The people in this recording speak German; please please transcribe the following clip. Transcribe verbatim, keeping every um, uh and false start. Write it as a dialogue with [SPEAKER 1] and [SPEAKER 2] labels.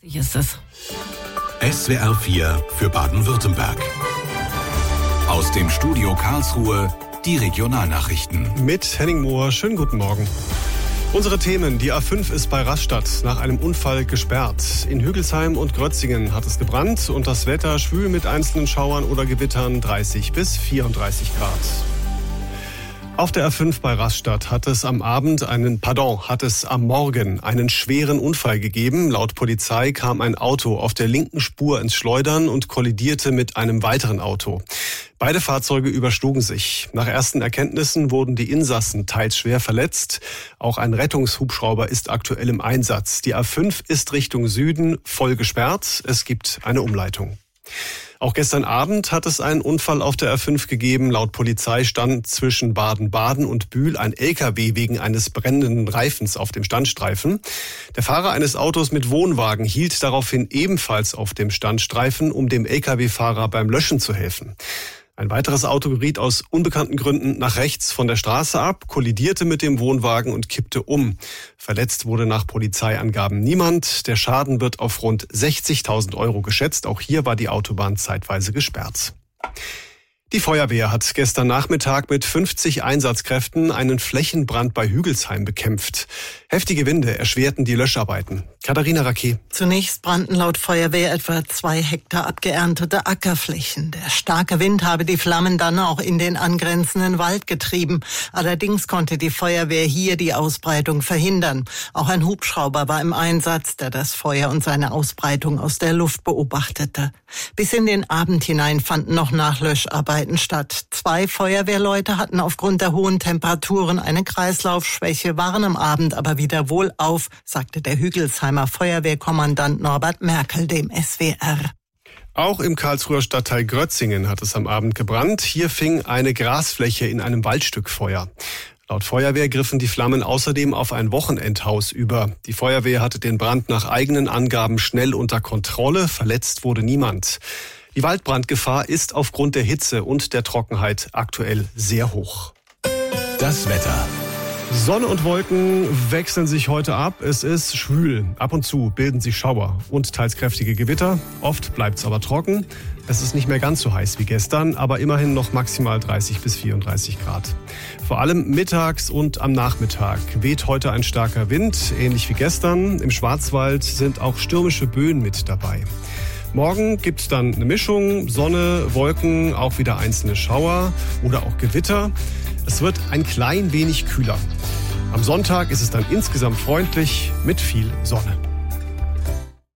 [SPEAKER 1] Wie ist es?
[SPEAKER 2] S W R vier für Baden-Württemberg. Aus dem Studio Karlsruhe die Regionalnachrichten.
[SPEAKER 3] Mit Henning Mohr, schönen guten Morgen. Unsere Themen: Die A fünf ist bei Rastatt nach einem Unfall gesperrt. In Hügelsheim und Grötzingen hat es gebrannt und das Wetter schwül mit einzelnen Schauern oder Gewittern, dreißig bis vierunddreißig Grad. Auf der A fünf bei Rastatt hat es am Abend einen, pardon, hat es am Morgen einen schweren Unfall gegeben. Laut Polizei kam ein Auto auf der linken Spur ins Schleudern und kollidierte mit einem weiteren Auto. Beide Fahrzeuge überschlugen sich. Nach ersten Erkenntnissen wurden die Insassen teils schwer verletzt. Auch ein Rettungshubschrauber ist aktuell im Einsatz. Die A fünf ist Richtung Süden voll gesperrt. Es gibt eine Umleitung. Auch gestern Abend hat es einen Unfall auf der A fünf gegeben. Laut Polizei stand zwischen Baden-Baden und Bühl ein L K W wegen eines brennenden Reifens auf dem Standstreifen. Der Fahrer eines Autos mit Wohnwagen hielt daraufhin ebenfalls auf dem Standstreifen, um dem L K W-Fahrer beim Löschen zu helfen. Ein weiteres Auto geriet aus unbekannten Gründen nach rechts von der Straße ab, kollidierte mit dem Wohnwagen und kippte um. Verletzt wurde nach Polizeiangaben niemand. Der Schaden wird auf rund sechzigtausend Euro geschätzt. Auch hier war die Autobahn zeitweise gesperrt. Die Feuerwehr hat gestern Nachmittag mit fünfzig Einsatzkräften einen Flächenbrand bei Hügelsheim bekämpft. Heftige Winde erschwerten die Löscharbeiten. Katharina Raquet.
[SPEAKER 4] Zunächst brannten laut Feuerwehr etwa zwei Hektar abgeerntete Ackerflächen. Der starke Wind habe die Flammen dann auch in den angrenzenden Wald getrieben. Allerdings konnte die Feuerwehr hier die Ausbreitung verhindern. Auch ein Hubschrauber war im Einsatz, der das Feuer und seine Ausbreitung aus der Luft beobachtete. Bis in den Abend hinein fanden noch Nachlöscharbeiten statt. Zwei Feuerwehrleute hatten aufgrund der hohen Temperaturen eine Kreislaufschwäche, waren am Abend aber wieder wohlauf, sagte der Hügelsheimer Feuerwehrkommandant Norbert Merkel dem S W R.
[SPEAKER 3] Auch im Karlsruher Stadtteil Grötzingen hat es am Abend gebrannt. Hier fing eine Grasfläche in einem Waldstück Feuer. Laut Feuerwehr griffen die Flammen außerdem auf ein Wochenendhaus über. Die Feuerwehr hatte den Brand nach eigenen Angaben schnell unter Kontrolle. Verletzt wurde niemand. Die Waldbrandgefahr ist aufgrund der Hitze und der Trockenheit aktuell sehr hoch.
[SPEAKER 2] Das Wetter.
[SPEAKER 3] Sonne und Wolken wechseln sich heute ab. Es ist schwül. Ab und zu bilden sich Schauer und teils kräftige Gewitter. Oft bleibt es aber trocken. Es ist nicht mehr ganz so heiß wie gestern, aber immerhin noch maximal dreißig bis vierunddreißig Grad. Vor allem mittags und am Nachmittag weht heute ein starker Wind, ähnlich wie gestern. Im Schwarzwald sind auch stürmische Böen mit dabei. Morgen gibt es dann eine Mischung, Sonne, Wolken, auch wieder einzelne Schauer oder auch Gewitter. Es wird ein klein wenig kühler. Am Sonntag ist es dann insgesamt freundlich mit viel Sonne.